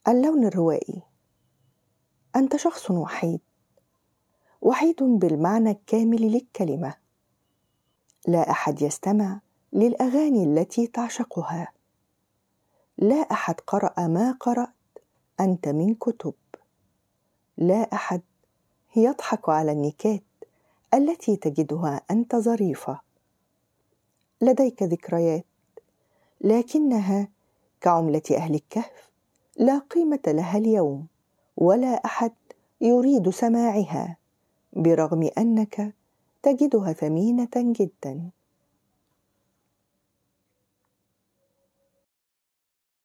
اللون الروائي. أنت شخص وحيد، وحيد بالمعنى الكامل للكلمة. لا أحد يستمع للأغاني التي تعشقها، لا أحد قرأ ما قرأت أنت من كتب، لا أحد يضحك على النكات التي تجدها أنت ظريفة. لديك ذكريات، لكنها كعملة أهل الكهف، لا قيمة لها اليوم، ولا أحد يريد سماعها، برغم أنك تجدها ثمينة جدا.